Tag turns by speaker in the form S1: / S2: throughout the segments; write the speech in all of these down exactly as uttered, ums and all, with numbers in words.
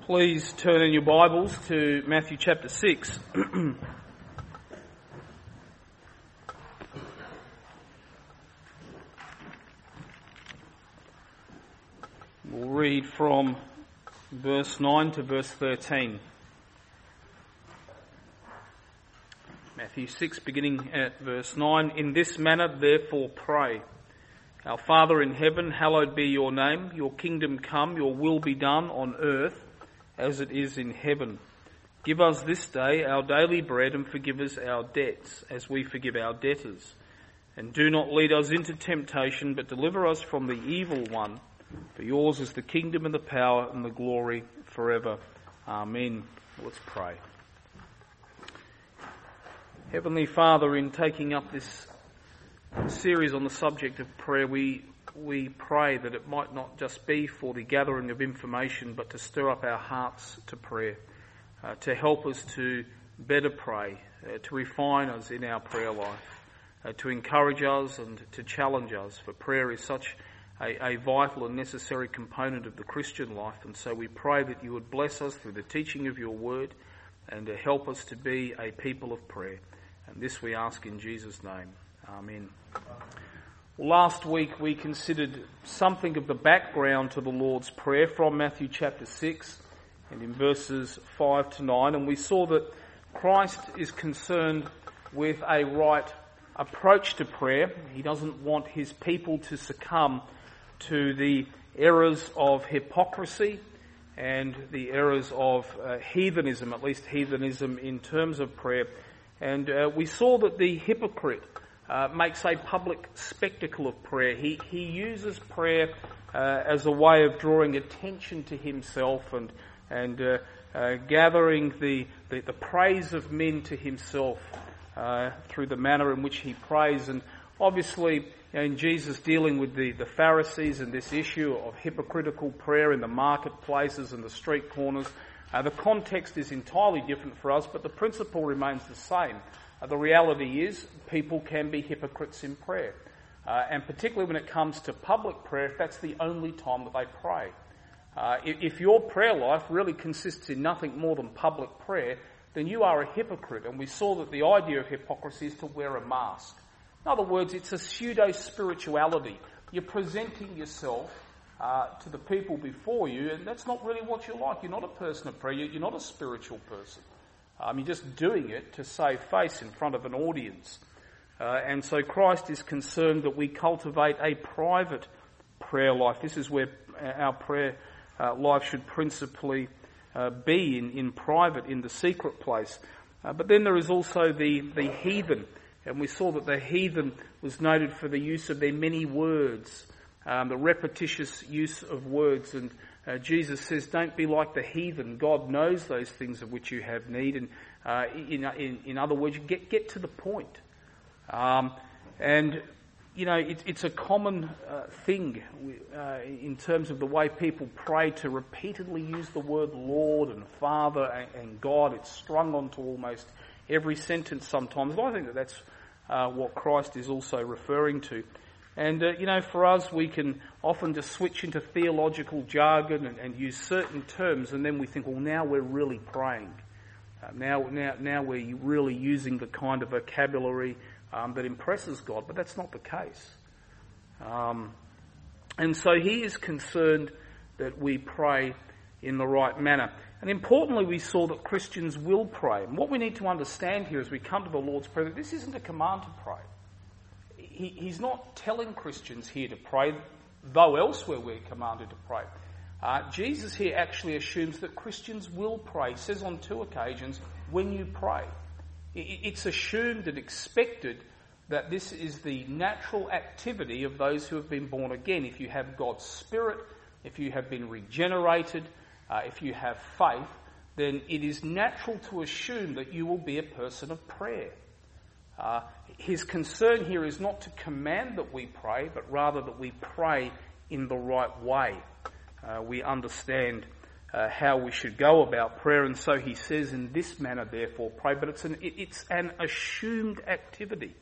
S1: Please turn in your Bibles to Matthew chapter six. We'll read from verse nine to verse thirteen. Matthew six, beginning at verse nine. In this manner, therefore, pray. Our Father in heaven, hallowed be your name. Your kingdom come, your will be done on earth as it is in heaven. Give us this day our daily bread, and forgive us our debts as we forgive our debtors. And do not lead us into temptation, but deliver us from the evil one. For yours is the kingdom and the power and the glory forever. Amen. Let's pray. Heavenly Father, in taking up this series on the subject of prayer, we we pray that it might not just be for the gathering of information, but to stir up our hearts to prayer, uh, to help us to better pray, uh, to refine us in our prayer life, uh, to encourage us and to challenge us, for prayer is such a, a vital and necessary component of the Christian life. And so we pray that you would bless us through the teaching of your word and to help us to be a people of prayer. And this we ask in Jesus' name. Amen. Last week we considered something of the background to the Lord's Prayer from Matthew chapter six and in verses five to nine, and we saw that Christ is concerned with a right approach to prayer. He doesn't want his people to succumb to the errors of hypocrisy and the errors of uh, heathenism, at least heathenism in terms of prayer. And uh, we saw that the hypocrite Uh, makes a public spectacle of prayer. He he uses prayer uh, as a way of drawing attention to himself and and uh, uh, gathering the, the the praise of men to himself uh, through the manner in which he prays. And obviously, you know, in Jesus dealing with the, the Pharisees and this issue of hypocritical prayer in the marketplaces and the street corners, uh, the context is entirely different for us, but the principle remains the same. Uh, the reality is people can be hypocrites in prayer. Uh, and particularly when it comes to public prayer, if that's the only time that they pray. Uh, if, if your prayer life really consists in nothing more than public prayer, then you are a hypocrite. And we saw that the idea of hypocrisy is to wear a mask. In other words, it's a pseudo-spirituality. You're presenting yourself uh, to the people before you, and that's not really what you're like. You're not a person of prayer. You're not a spiritual person. Um, you're just doing it to save face in front of an audience. Uh, and so Christ is concerned that we cultivate a private prayer life. This is where our prayer uh, life should principally uh, be, in, in private, in the secret place. Uh, but then there is also the, the heathen. And we saw that the heathen was noted for the use of their many words, um, the repetitious use of words. And Uh, Jesus says, don't be like the heathen. God knows those things of which you have need. And uh, in, in, in other words, get, get to the point. Um, and, you know, it, it's a common uh, thing uh, in terms of the way people pray to repeatedly use the word Lord and Father and, and God. It's strung onto almost every sentence sometimes. I think that that's uh, what Christ is also referring to. And, uh, you know, for us, we can often just switch into theological jargon and, and use certain terms, and then we think, well, now we're really praying. Uh, now, now, now we're really using the kind of vocabulary um, that impresses God, but that's not the case. Um, and so he is concerned that we pray in the right manner. And importantly, we saw that Christians will pray. And what we need to understand here as we come to the Lord's Prayer, that this isn't a command to pray. He, he's not telling Christians here to pray, though elsewhere we're commanded to pray. Uh, Jesus here actually assumes that Christians will pray. He says on two occasions, when you pray. It, it's assumed and expected that this is the natural activity of those who have been born again. If you have God's Spirit, if you have been regenerated, uh, if you have faith, then it is natural to assume that you will be a person of prayer. Uh, his concern here is not to command that we pray, but rather that we pray in the right way. Uh, we understand uh, how we should go about prayer, and so he says, in this manner, therefore, pray. But it's an, it, it's an assumed activity.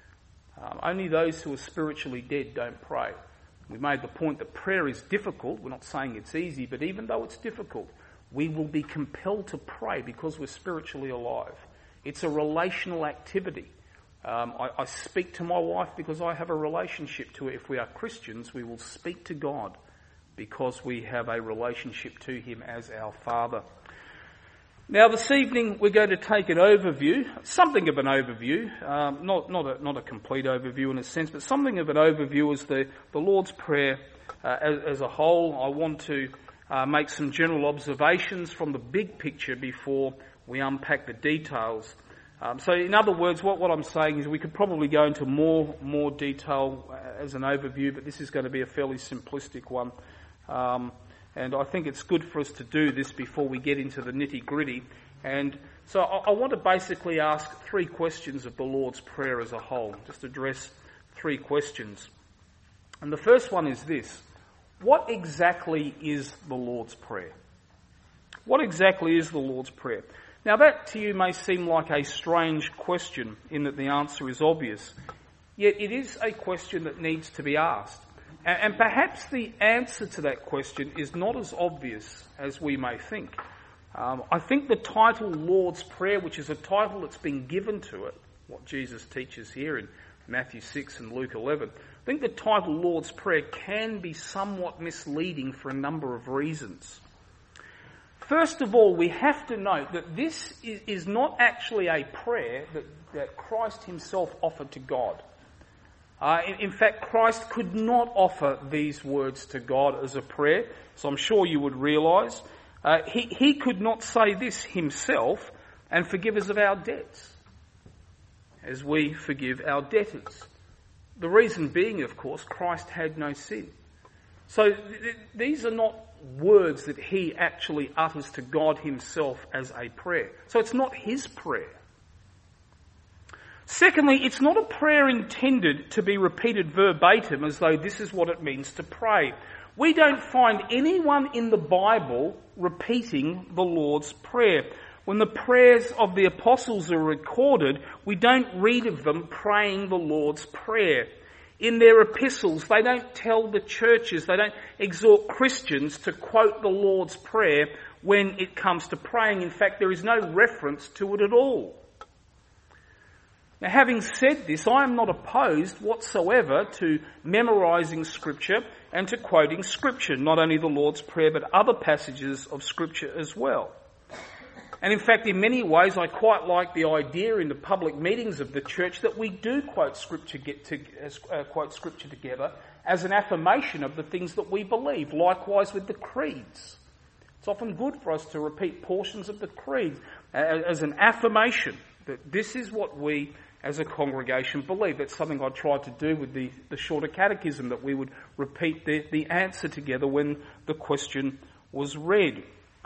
S1: Um, only those who are spiritually dead don't pray. We made the point that prayer is difficult. We're not saying it's easy, but even though it's difficult, we will be compelled to pray because we're spiritually alive. It's a relational activity. Um, I, I speak to my wife because I have a relationship to her. If we are Christians, we will speak to God because we have a relationship to him as our Father. Now, this evening we're going to take an overview, something of an overview, um, not not a, not a complete overview in a sense, but something of an overview as the, the Lord's Prayer uh, as, as a whole. I want to uh, make some general observations from the big picture before we unpack the details. Um, so, in other words, what, what I'm saying is we could probably go into more more detail as an overview, but this is going to be a fairly simplistic one. Um, And I think it's good for us to do this before we get into the nitty-gritty. And so I, I want to basically ask three questions of the Lord's Prayer as a whole. Just address three questions. And the first one is this. What exactly is the Lord's Prayer? What exactly is the Lord's Prayer? Now that to you may seem like a strange question in that the answer is obvious. Yet it is a question that needs to be asked. And perhaps the answer to that question is not as obvious as we may think. Um, I think the title Lord's Prayer, which is a title that's been given to it, what Jesus teaches here in Matthew six and Luke eleven, I think the title Lord's Prayer can be somewhat misleading for a number of reasons. First of all, we have to note that this is not actually a prayer that, that Christ himself offered to God. Uh, in, in fact, Christ could not offer these words to God as a prayer, so I'm sure you would realise. Uh, he, he could not say this himself and forgive us of our debts, as we forgive our debtors. The reason being, of course, Christ had no sin. So th- th- these are not words that he actually utters to God himself as a prayer. So it's not his prayer. Secondly, it's not a prayer intended to be repeated verbatim as though this is what it means to pray. We don't find anyone in the Bible repeating the Lord's Prayer. When the prayers of the apostles are recorded, we don't read of them praying the Lord's Prayer. In their epistles, they don't tell the churches, they don't exhort Christians to quote the Lord's Prayer when it comes to praying. In fact, there is no reference to it at all. Now, having said this, I am not opposed whatsoever to memorising Scripture and to quoting Scripture, not only the Lord's Prayer, but other passages of Scripture as well. And in fact, in many ways, I quite like the idea in the public meetings of the church that we do quote Scripture, get to, uh, quote Scripture together as an affirmation of the things that we believe. Likewise with the creeds. It's often good for us to repeat portions of the creed as an affirmation that this is what we as a congregation believe. That's something I tried to do with the, the shorter catechism, that we would repeat the, the answer together when the question was read.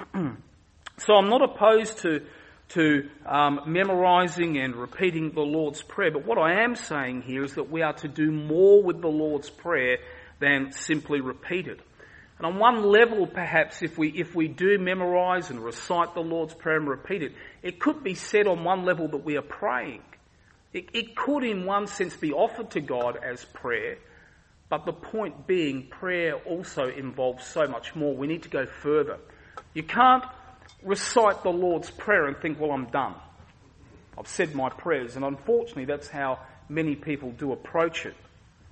S1: So I'm not opposed to, to um, memorising and repeating the Lord's Prayer, but what I am saying here is that we are to do more with the Lord's Prayer than simply repeat it. And on one level, perhaps, if we if we do memorise and recite the Lord's Prayer and repeat it, it could be said on one level that we are praying. It, it could in one sense be offered to God as prayer, but the point being prayer also involves so much more. We need to go further. You can't recite the Lord's Prayer and think, well, I'm done. I've said my prayers, and unfortunately that's how many people do approach it.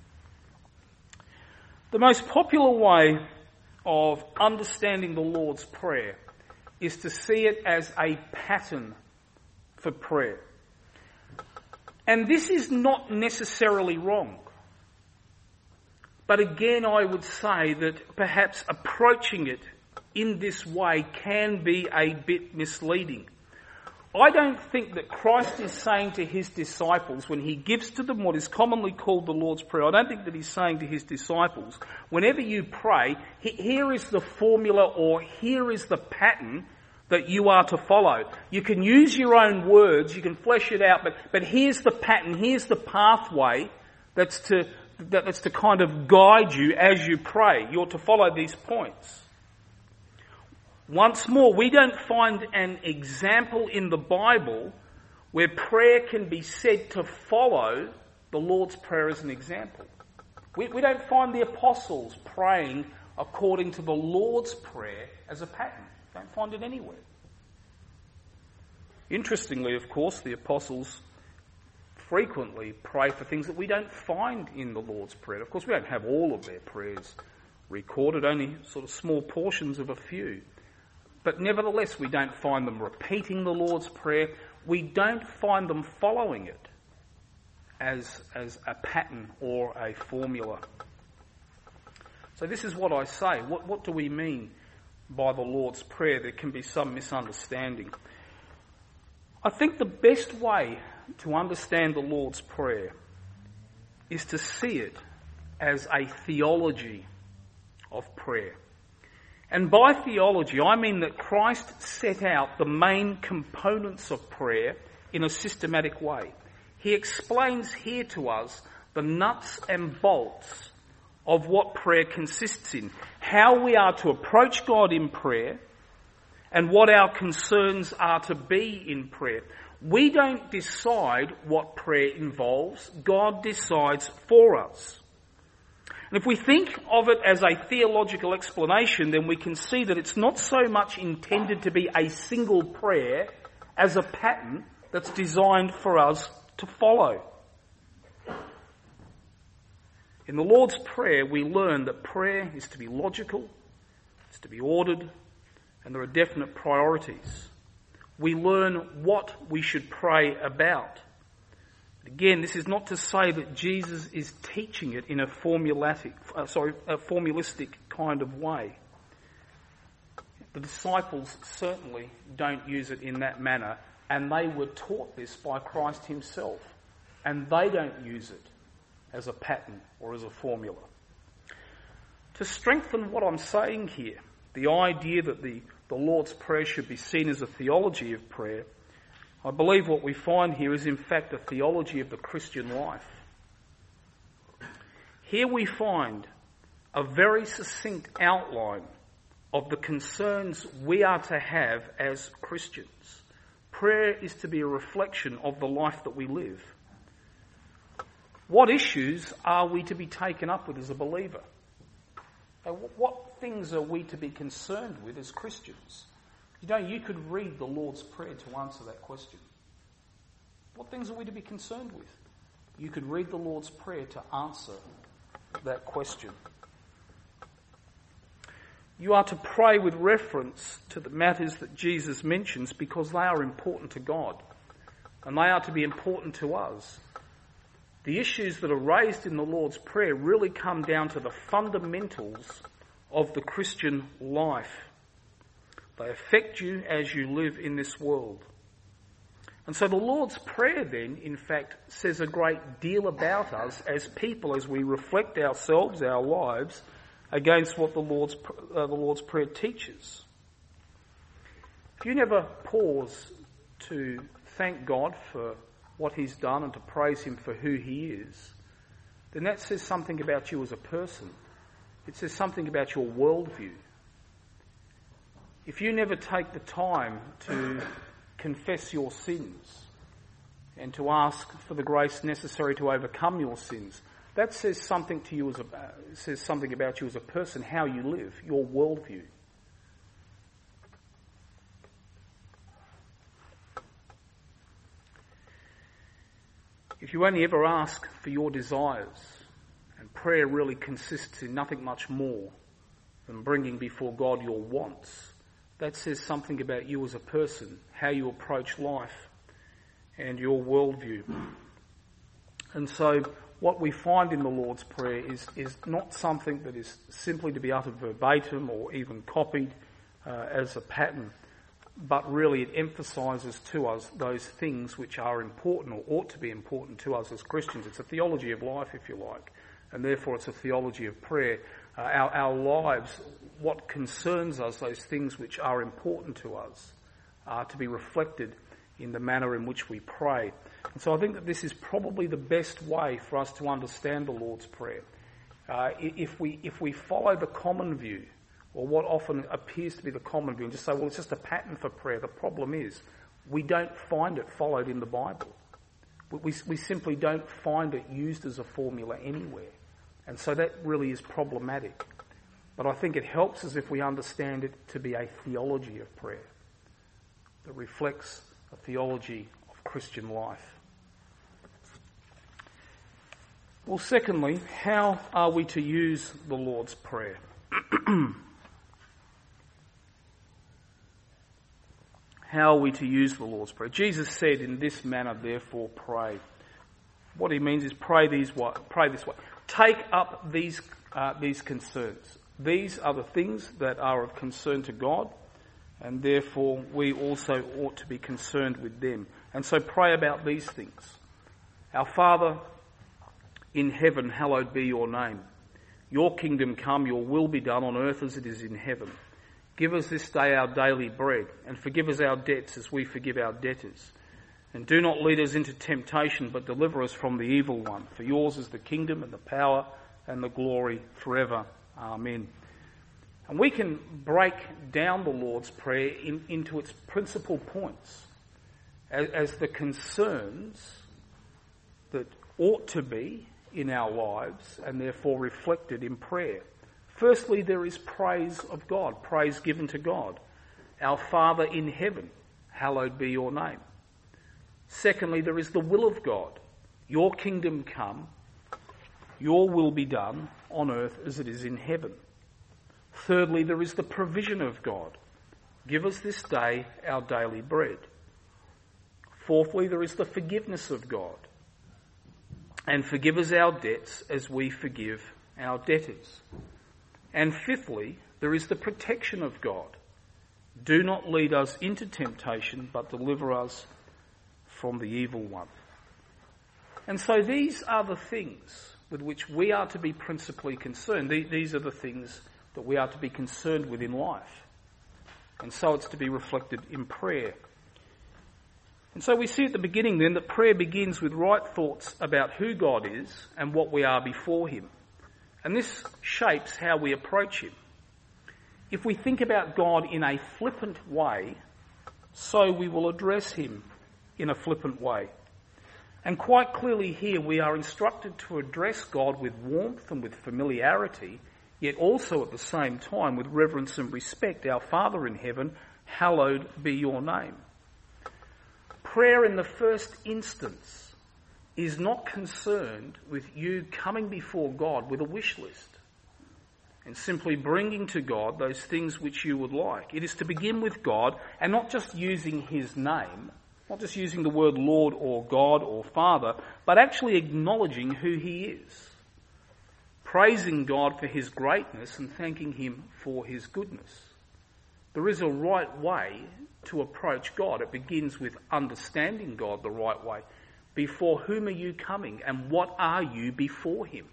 S1: The most popular way of understanding the Lord's Prayer is to see it as a pattern for prayer. And this is not necessarily wrong. But again, I would say that perhaps approaching it in this way can be a bit misleading. I don't think that Christ is saying to his disciples, when he gives to them what is commonly called the Lord's Prayer, I don't think that he's saying to his disciples, whenever you pray, here is the formula or here is the pattern that you are to follow. You can use your own words, you can flesh it out, but, but here's the pattern, here's the pathway that's to, that, that's to kind of guide you as you pray. You're to follow these points. Once more, we don't find an example in the Bible where prayer can be said to follow the Lord's Prayer as an example. We, we don't find the apostles praying according to the Lord's Prayer as a pattern. Don't find it anywhere. Interestingly, of course, the apostles frequently pray for things that we don't find in the Lord's Prayer. Of course, we don't have all of their prayers recorded, only sort of small portions of a few. But nevertheless, we don't find them repeating the Lord's Prayer. We don't find them following it as, as a pattern or a formula. So this is what I say. What, what do we mean by the Lord's Prayer? There can be some misunderstanding. I think the best way to understand the Lord's Prayer is to see it as a theology of prayer. And by theology, I mean that Christ set out the main components of prayer in a systematic way. He explains here to us the nuts and bolts of what prayer consists in, how we are to approach God in prayer, and what our concerns are to be in prayer. We don't decide what prayer involves. God decides for us. And if we think of it as a theological explanation, then we can see that it's not so much intended to be a single prayer as a pattern that's designed for us to follow. In the Lord's Prayer, we learn that prayer is to be logical, it's to be ordered, and there are definite priorities. We learn what we should pray about. Again, this is not to say that Jesus is teaching it in a formulatic, uh, sorry, a formulistic kind of way. The disciples certainly don't use it in that manner, and they were taught this by Christ himself, and they don't use it as a pattern or as a formula. To strengthen what I'm saying here, the idea that the, the Lord's Prayer should be seen as a theology of prayer, I believe what we find here is in fact a theology of the Christian life. Here we find a very succinct outline of the concerns we are to have as Christians. Prayer is to be a reflection of the life that we live. What issues are we to be taken up with as a believer? What things are we to be concerned with as Christians? You know, you could read the Lord's Prayer to answer that question. What things are we to be concerned with? You could read the Lord's Prayer to answer that question. You are to pray with reference to the matters that Jesus mentions because they are important to God and they are to be important to us. The issues that are raised in the Lord's Prayer really come down to the fundamentals of the Christian life. They affect you as you live in this world. And so the Lord's Prayer then, in fact, says a great deal about us as people as we reflect ourselves, our lives, against what the Lord's, uh, the Lord's Prayer teaches. If you never pause to thank God for what he's done and to praise him for who he is, then that says something about you as a person. It says something about your worldview. If you never take the time to confess your sins and to ask for the grace necessary to overcome your sins, that says something to you as a says something about you as a person, how you live, your worldview. If you only ever ask for your desires, and prayer really consists in nothing much more than bringing before God your wants, that says something about you as a person, how you approach life and your worldview. And so what we find in the Lord's Prayer is, is not something that is simply to be uttered verbatim or even copied uh, as a pattern, but really it emphasises to us those things which are important or ought to be important to us as Christians. It's a theology of life, if you like, and therefore it's a theology of prayer. Uh, our, our lives, what concerns us, those things which are important to us, are to be reflected in the manner in which we pray. And so I think that this is probably the best way for us to understand the Lord's Prayer. Uh, if we if we follow the common view, or what often appears to be the common view, and just say, well, it's just a pattern for prayer, the problem is we don't find it followed in the Bible. We, we simply don't find it used as a formula anywhere. And so that really is problematic. But I think it helps us if we understand it to be a theology of prayer that reflects a theology of Christian life. Well, secondly, how are we to use the Lord's Prayer? How are we to use the Lord's Prayer? Jesus said, "In this manner, therefore, pray." What he means is pray these way, pray this way. Take up these uh, these concerns. These are the things that are of concern to God, and therefore we also ought to be concerned with them. And so pray about these things. Our Father in heaven, hallowed be your name. Your kingdom come, your will be done on earth as it is in heaven. Give us this day our daily bread, and forgive us our debts as we forgive our debtors. And do not lead us into temptation, but deliver us from the evil one. For yours is the kingdom and the power and the glory forever. Amen. And we can break down the Lord's Prayer in, into its principal points as, as the concerns that ought to be in our lives and therefore reflected in prayer. Firstly, there is praise of God, praise given to God. Our Father in heaven, hallowed be your name. Secondly, there is the will of God. Your kingdom come, your will be done on earth as it is in heaven. Thirdly, there is the provision of God. Give us this day our daily bread. Fourthly, there is the forgiveness of God. And forgive us our debts as we forgive our debtors. And fifthly, there is the protection of God. Do not lead us into temptation, but deliver us from the evil one. And so these are the things with which we are to be principally concerned. These are the things that we are to be concerned with in life. And so it's to be reflected in prayer. And so we see at the beginning then that prayer begins with right thoughts about who God is and what we are before him. And this shapes how we approach him. If we think about God in a flippant way, so we will address him in a flippant way. And quite clearly here we are instructed to address God with warmth and with familiarity, yet also at the same time with reverence and respect. Our Father in heaven, hallowed be your name. Prayer in the first instance is not concerned with you coming before God with a wish list and simply bringing to God those things which you would like. It is to begin with God and not just using his name, not just using the word Lord or God or Father, but actually acknowledging who he is, praising God for his greatness and thanking him for his goodness. There is a right way to approach God. It begins with understanding God the right way. Before whom are you coming and what are you before him?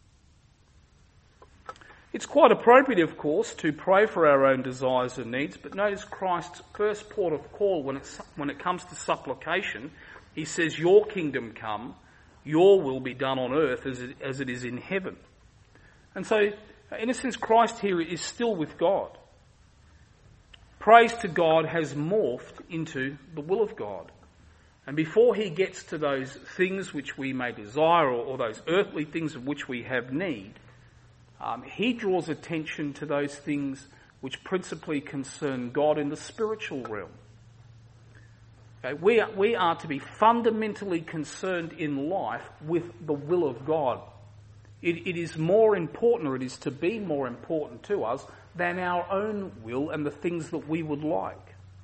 S1: It's quite appropriate, of course, to pray for our own desires and needs, but notice Christ's first port of call when, it's, when it comes to supplication. He says, your kingdom come, your will be done on earth as it, as it is in heaven. And so, in a sense, Christ here is still with God. Praise to God has morphed into the will of God. And before he gets to those things which we may desire or, or those earthly things of which we have need, um, he draws attention to those things which principally concern God in the spiritual realm. Okay, we, are, we are to be fundamentally concerned in life with the will of God. It, it is more important, or it is to be more important to us than our own will and the things that we would like.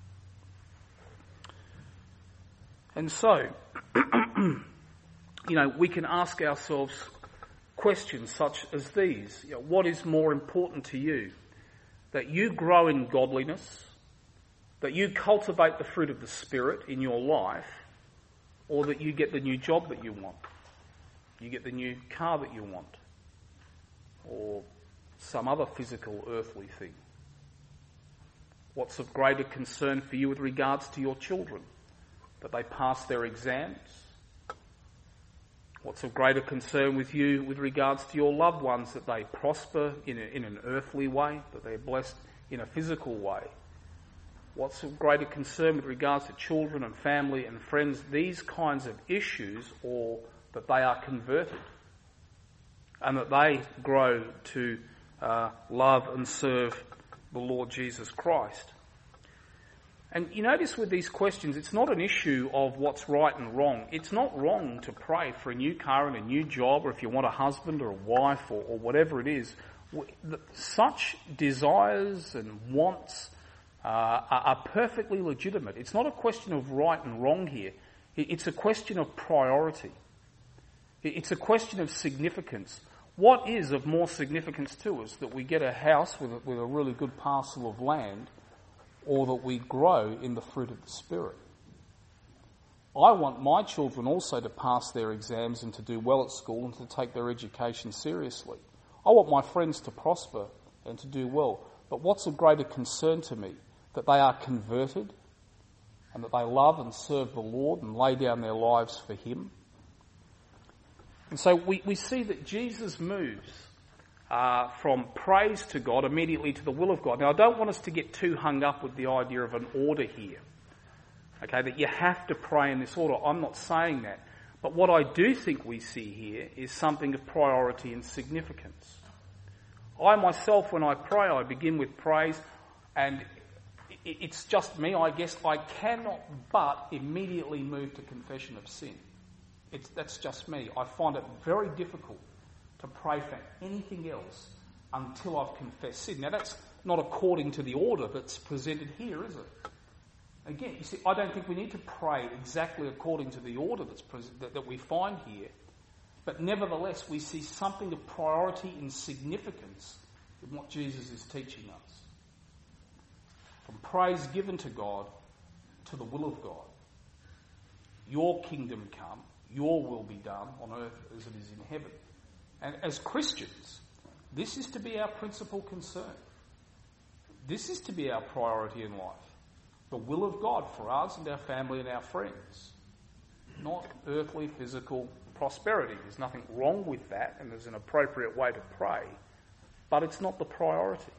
S1: And so, you know, we can ask ourselves questions such as these. You know, what is more important to you? That you grow in godliness, that you cultivate the fruit of the Spirit in your life, or that you get the new job that you want, you get the new car that you want, or some other physical earthly thing? What's of greater concern for you with regards to your children? That they pass their exams? What's of greater concern with you with regards to your loved ones? That they prosper in, a, in an earthly way, that they're blessed in a physical way? What's of greater concern with regards to children and family and friends? These kinds of issues, or that they are converted and that they grow to uh, love and serve the Lord Jesus Christ. And you notice with these questions, it's not an issue of what's right and wrong. It's not wrong to pray for a new car and a new job, or if you want a husband or a wife or, or whatever it is. Such desires and wants uh, are, are perfectly legitimate. It's not a question of right and wrong here. It's a question of priority. It's a question of significance. What is of more significance to us, that we get a house with a, with a really good parcel of land, or that we grow in the fruit of the Spirit? I want my children also to pass their exams and to do well at school and to take their education seriously. I want my friends to prosper and to do well. But what's of greater concern to me? That they are converted and that they love and serve the Lord and lay down their lives for Him. And so we, we see that Jesus moves uh, from praise to God immediately to the will of God. Now, I don't want us to get too hung up with the idea of an order here. Okay, that you have to pray in this order. I'm not saying that. But what I do think we see here is something of priority and significance. I myself, when I pray, I begin with praise, and it's just me, I guess. I cannot but immediately move to confession of sin. It's, that's just me. I find it very difficult to pray for anything else until I've confessed sin. Now, that's not according to the order that's presented here, is it? Again, you see, I don't think we need to pray exactly according to the order that's pres- that, that we find here. But nevertheless, we see something of priority and significance in what Jesus is teaching us. From praise given to God to the will of God. Your kingdom come, your will be done on earth as it is in heaven. And as Christians, this is to be our principal concern. This is to be our priority in life. The will of God for us and our family and our friends. Not earthly, physical prosperity. There's nothing wrong with that, and there's an appropriate way to pray. But it's not the priority.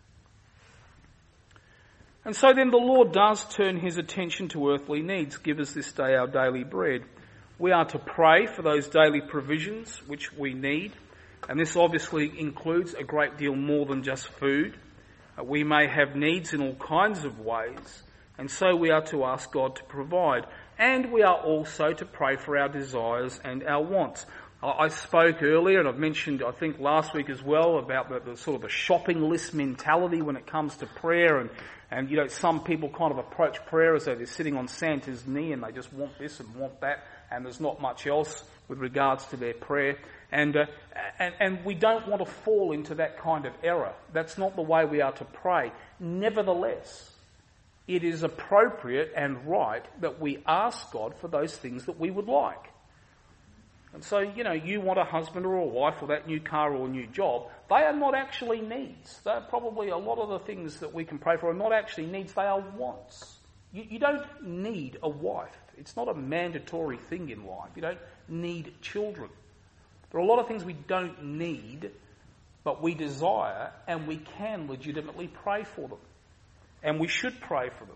S1: And so then the Lord does turn his attention to earthly needs. Give us this day our daily bread. We are to pray for those daily provisions which we need. And this obviously includes a great deal more than just food. Uh, we may have needs in all kinds of ways. And so we are to ask God to provide. And we are also to pray for our desires and our wants. I spoke earlier, and I've mentioned, I think last week as well, about the, the sort of the shopping list mentality when it comes to prayer. And, and, you know, some people kind of approach prayer as though they're sitting on Santa's knee and they just want this and want that, and there's not much else with regards to their prayer. And, uh, and, and we don't want to fall into that kind of error. That's not the way we are to pray. Nevertheless, it is appropriate and right that we ask God for those things that we would like. And so, you know, you want a husband or a wife or that new car or a new job. They are not actually needs. They're probably a lot of the things that we can pray for are not actually needs. They are wants. You, you don't need a wife. It's not a mandatory thing in life. You don't need children. There are a lot of things we don't need, but we desire, and we can legitimately pray for them. And we should pray for them.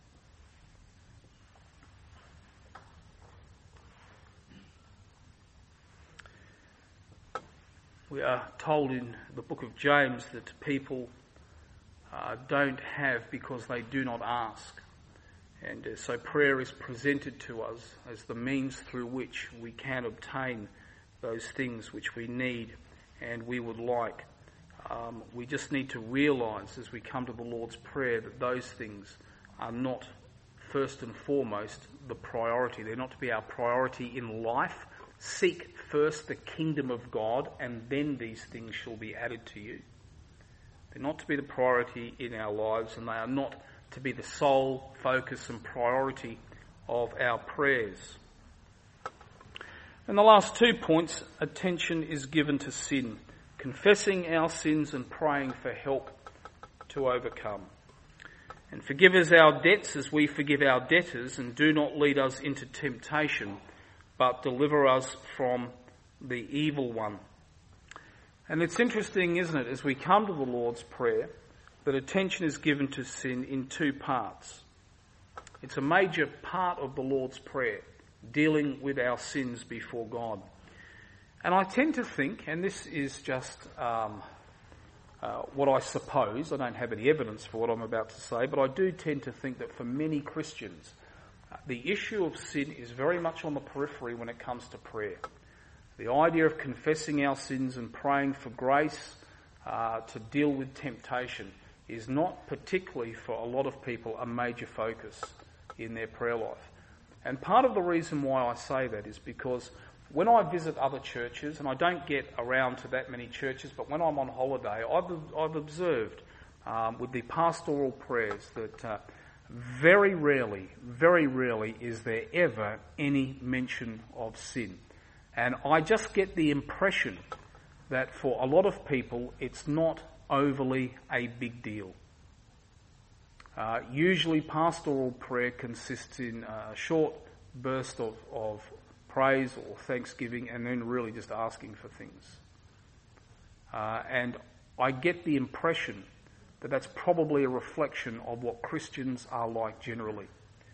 S1: We are told in the book of James that people uh, don't have because they do not ask. And uh, so prayer is presented to us as the means through which we can obtain those things which we need and we would like. Um, we just need to realise as we come to the Lord's Prayer that those things are not first and foremost the priority. They're not to be our priority in life. Seek first the kingdom of God, and then these things shall be added to you. They're not to be the priority in our lives, and they are not to be the sole focus and priority of our prayers. And the last two points, attention is given to sin. Confessing our sins and praying for help to overcome. And forgive us our debts as we forgive our debtors, and do not lead us into temptation, but deliver us from the evil one. And it's interesting, isn't it, as we come to the Lord's Prayer, that attention is given to sin in two parts. It's a major part of the Lord's Prayer, dealing with our sins before God. And I tend to think, and this is just um, uh, what I suppose, I don't have any evidence for what I'm about to say, but I do tend to think that for many Christians, uh, the issue of sin is very much on the periphery when it comes to prayer. The idea of confessing our sins and praying for grace uh, to deal with temptation is not particularly for a lot of people a major focus in their prayer life. And part of the reason why I say that is because when I visit other churches, and I don't get around to that many churches, but when I'm on holiday, I've, I've observed um, with the pastoral prayers that uh, very rarely, very rarely is there ever any mention of sin. And I just get the impression that for a lot of people, it's not overly a big deal. Uh, usually pastoral prayer consists in a short burst of, of praise or thanksgiving and then really just asking for things. Uh, and I get the impression that that's probably a reflection of what Christians are like generally.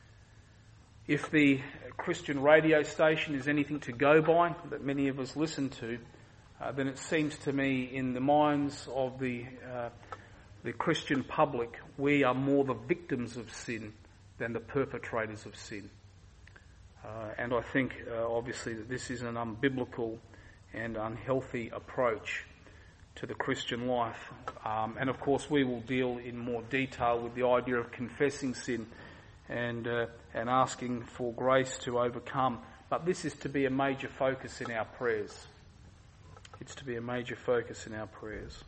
S1: If the Christian radio station is anything to go by that many of us listen to, uh, then it seems to me in the minds of the uh, the Christian public, we are more the victims of sin than the perpetrators of sin. Uh, and I think, uh, obviously, that this is an unbiblical and unhealthy approach to the Christian life. Um, and, of course, we will deal in more detail with the idea of confessing sin and uh, and asking for grace to overcome. But this is to be a major focus in our prayers. It's to be a major focus in our prayers.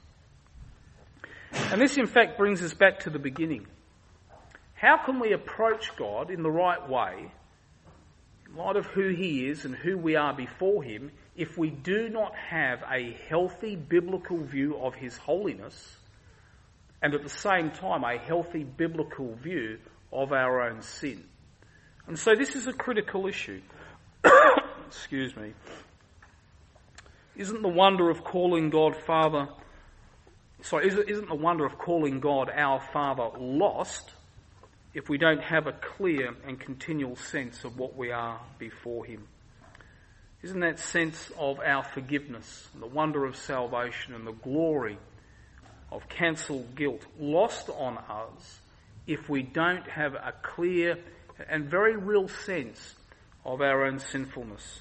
S1: And this, in fact, brings us back to the beginning. How can we approach God in the right way, in light of who he is and who we are before him, if we do not have a healthy biblical view of his holiness and at the same time a healthy biblical view of our own sin? And so this is a critical issue. Excuse me. Isn't the wonder of calling God Father, sorry, isn't the wonder of calling God our Father lost if we don't have a clear and continual sense of what we are before him? Isn't that sense of our forgiveness and the wonder of salvation and the glory of cancelled guilt lost on us if we don't have a clear and very real sense of our own sinfulness?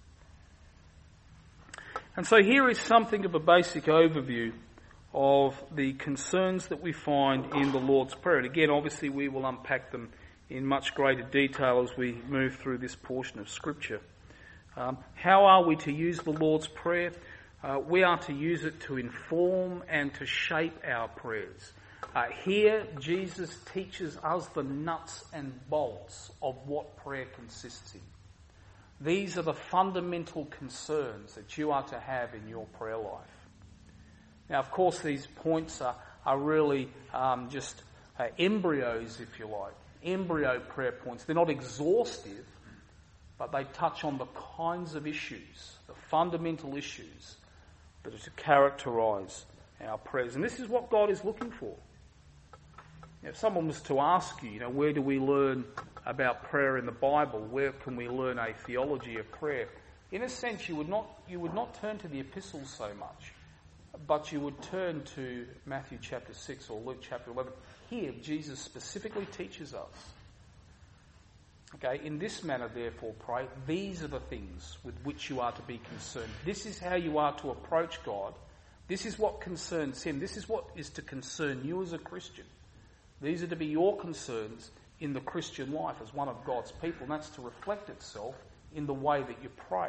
S1: And so here is something of a basic overview of the concerns that we find in the Lord's Prayer. And again, obviously we will unpack them in much greater detail as we move through this portion of Scripture. Um, how are we to use the Lord's Prayer? Uh, we are to use it to inform and to shape our prayers. Uh, here, Jesus teaches us the nuts and bolts of what prayer consists in. These are the fundamental concerns that you are to have in your prayer life. Now, of course, these points are, are really um, just uh, embryos, if you like, embryo prayer points. They're not exhaustive, but they touch on the kinds of issues, the fundamental issues that are to characterise our prayers. And this is what God is looking for. If someone was to ask you, you know, where do we learn about prayer in the Bible? Where can we learn a theology of prayer? In a sense, you would not you would not turn to the epistles so much, but you would turn to Matthew chapter six or Luke chapter eleven. Here, Jesus specifically teaches us. Okay, in this manner, therefore, pray. These are the things with which you are to be concerned. This is how you are to approach God. This is what concerns him. This is what is to concern you as a Christian. These are to be your concerns in the Christian life as one of God's people, and that's to reflect itself in the way that you pray.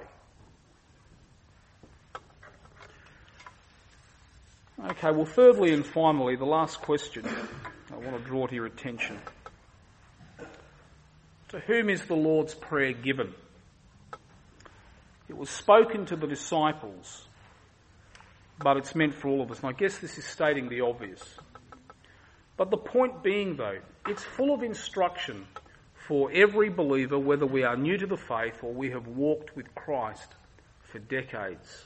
S1: Okay, well, thirdly and finally, the last question I want to draw to your attention. To whom is the Lord's Prayer given? It was spoken to the disciples, but it's meant for all of us. And I guess this is stating the obvious. But the point being, though, it's full of instruction for every believer, whether we are new to the faith or we have walked with Christ for decades.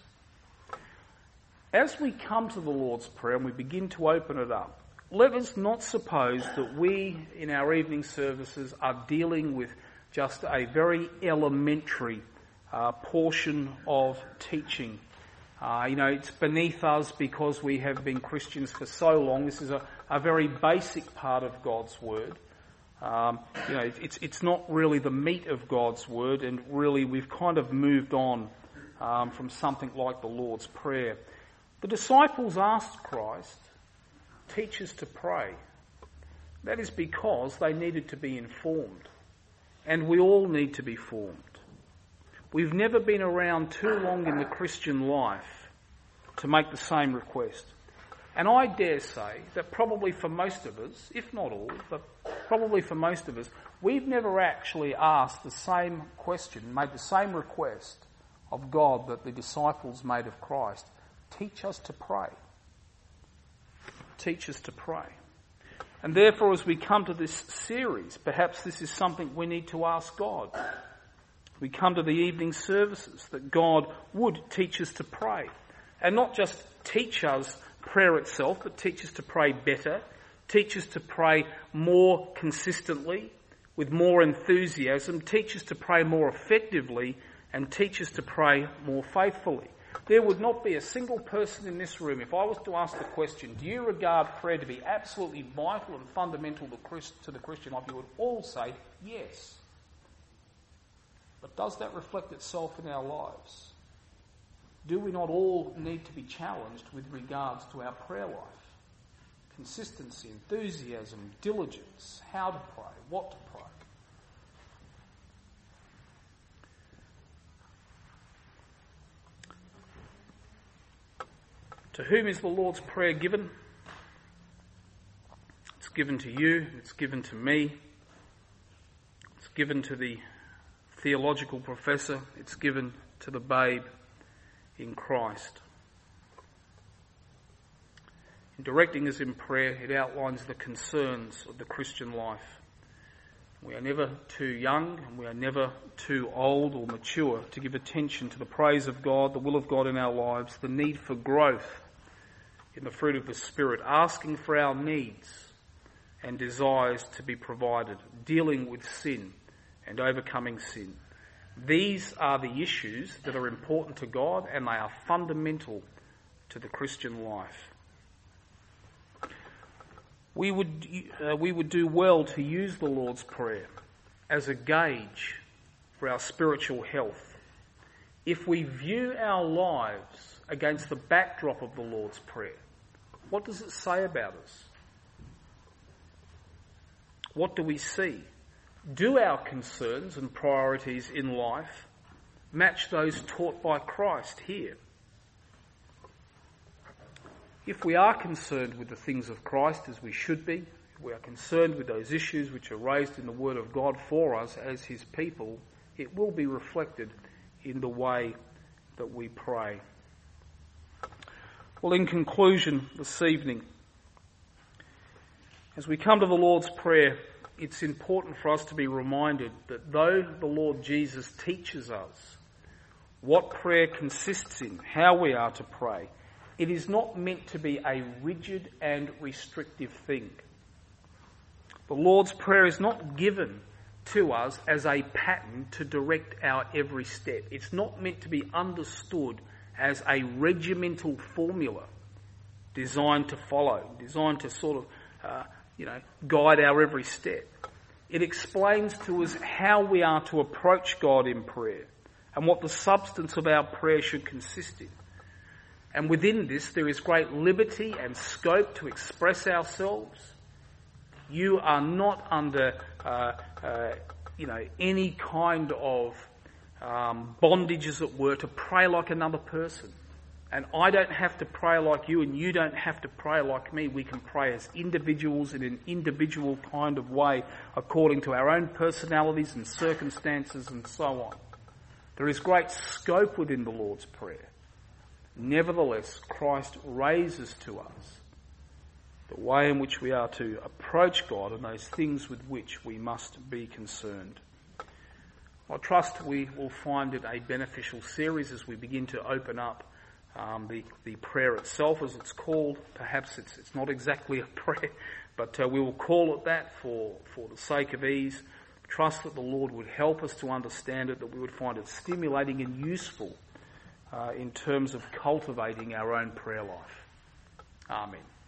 S1: As we come to the Lord's Prayer and we begin to open it up, let us not suppose that we, in our evening services, are dealing with just a very elementary uh, portion of teaching Uh, you know, it's beneath us because we have been Christians for so long. This is a, a very basic part of God's Word. Um, you know, it's it's not really the meat of God's Word, and really we've kind of moved on um, from something like the Lord's Prayer. The disciples asked Christ, teach us to pray. That is because they needed to be informed. And we all need to be formed. We've never been around too long in the Christian life to make the same request. And I dare say that probably for most of us, if not all, but probably for most of us, we've never actually asked the same question, made the same request of God that the disciples made of Christ. Teach us to pray. Teach us to pray. And therefore, as we come to this series, perhaps this is something we need to ask God. We come to the evening services, that God would teach us to pray. And not just teach us prayer itself, but teach us to pray better, teach us to pray more consistently, with more enthusiasm, teach us to pray more effectively, and teach us to pray more faithfully. There would not be a single person in this room, if I was to ask the question, do you regard prayer to be absolutely vital and fundamental to, Christ, to the Christian life? You would all say yes. But does that reflect itself in our lives? Do we not all need to be challenged with regards to our prayer life? Consistency, enthusiasm, diligence, how to pray, what to pray. To whom is the Lord's Prayer given? It's given to you, it's given to me, it's given to the theological professor, it's given to the babe in Christ. In directing us in prayer, it outlines the concerns of the Christian life. We are never too young and we are never too old or mature to give attention to the praise of God, the will of God in our lives, the need for growth in the fruit of the Spirit, asking for our needs and desires to be provided, dealing with sin and overcoming sin. These are the issues that are important to God, and they are fundamental to the Christian life. We would uh, we would do well to use the Lord's Prayer as a gauge for our spiritual health. If we view our lives against the backdrop of the Lord's Prayer, what does it say about us? What do we see? Do our concerns and priorities in life match those taught by Christ here? If we are concerned with the things of Christ as we should be, if we are concerned with those issues which are raised in the Word of God for us as His people, it will be reflected in the way that we pray. Well, in conclusion this evening, as we come to the Lord's Prayer, it's important for us to be reminded that though the Lord Jesus teaches us what prayer consists in, how we are to pray, it is not meant to be a rigid and restrictive thing. The Lord's Prayer is not given to us as a pattern to direct our every step. It's not meant to be understood as a regimental formula designed to follow, designed to sort of, uh, you know, guide our every step. It explains to us how we are to approach God in prayer and what the substance of our prayer should consist in. And within this, there is great liberty and scope to express ourselves. You are not under, uh, uh, you know, any kind of um, bondage, as it were, to pray like another person. And I don't have to pray like you, and you don't have to pray like me. We can pray as individuals in an individual kind of way, according to our own personalities and circumstances and so on. There is great scope within the Lord's Prayer. Nevertheless, Christ raises to us the way in which we are to approach God and those things with which we must be concerned. I trust we will find it a beneficial series as we begin to open up um, the, the prayer itself, as it's called. Perhaps it's, it's not exactly a prayer, but uh, we will call it that for, for the sake of ease. Trust that the Lord would help us to understand it, that we would find it stimulating and useful uh, in terms of cultivating our own prayer life. Amen.